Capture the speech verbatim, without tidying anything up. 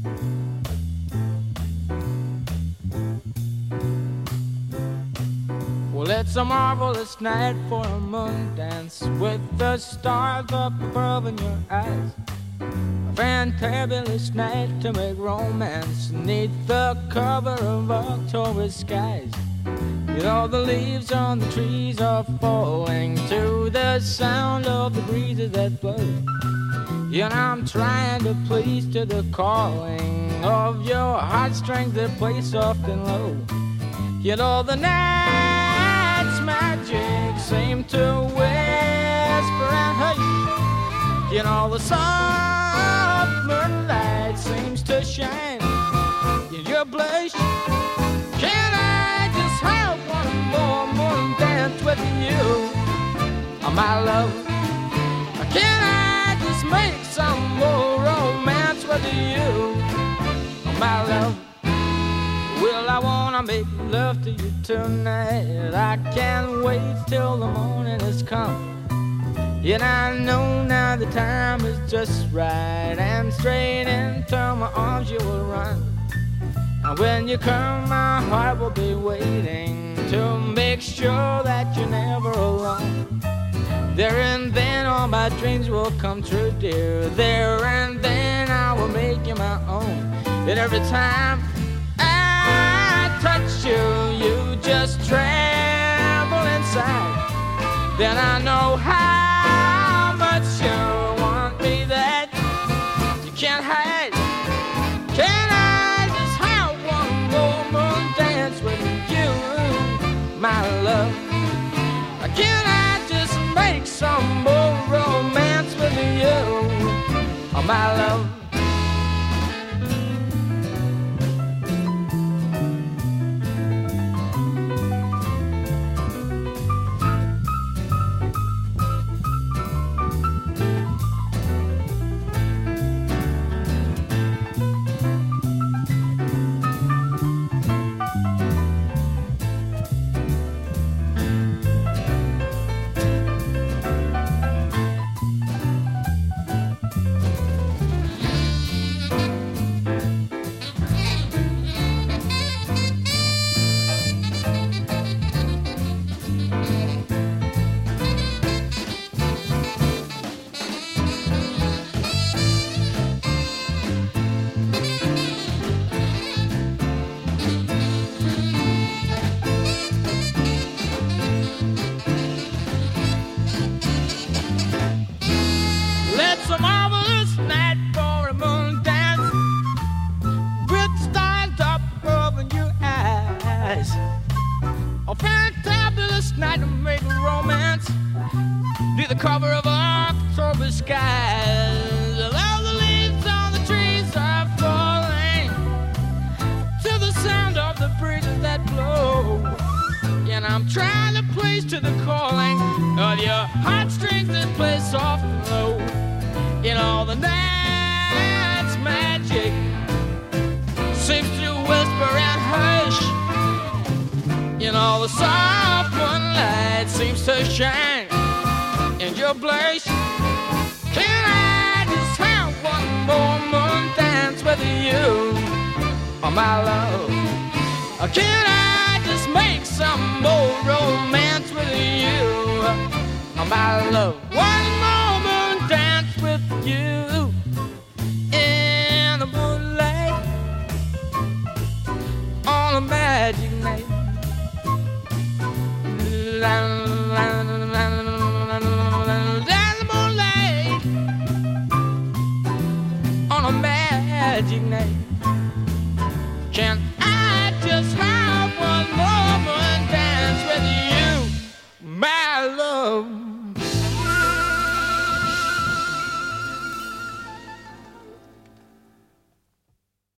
Well, it's a marvelous night for a moon dance with the stars up above in your eyes. A fantabulous night to make romance neath the cover of October skies. You know the leaves on the trees are falling to the sound of the breezes that blow. And I'm trying to please to the calling of your heartstrings that play soft and low. You know the night's magic seem to whisper and hush. You know the soft moonlight seems to shine in your blush. Can I just have one more moon dance with you, oh, my love? Can I just make some more romance with you, oh, my love? Well, I wanna make love to you tonight. I can't wait till the morning has come. And I know now the time is just right, and straight into my arms you will run. And when you come, my heart will be waiting to make sure that you're never alone. There and then all my dreams will come true, dear. There and then I will make you my own. And every time I touch you, you just tremble inside. Then I know how much you want me that you can't hide. Can I just have one more moon dance with you, my love? Can I just make some more romance with you, oh, my love? It's a marvelous night for a moon dance with stars up above in your eyes. A fantabulous night to make romance near the cover of October skies. All the leaves on the trees are falling to the sound of the breezes that blow. And I'm trying to please to the calling of your heartstrings that play soft and low. In all the night's magic seems to whisper and hush. In all the soft moonlight seems to shine in your blush. Can I just have one more moon dance with you, oh, my love? Or can I just make some more romance with you, oh, my love? One more moon dance with you in the moonlight on a magic night. The moonlight on a magic night. Can I just have one more moon dance with you, my love?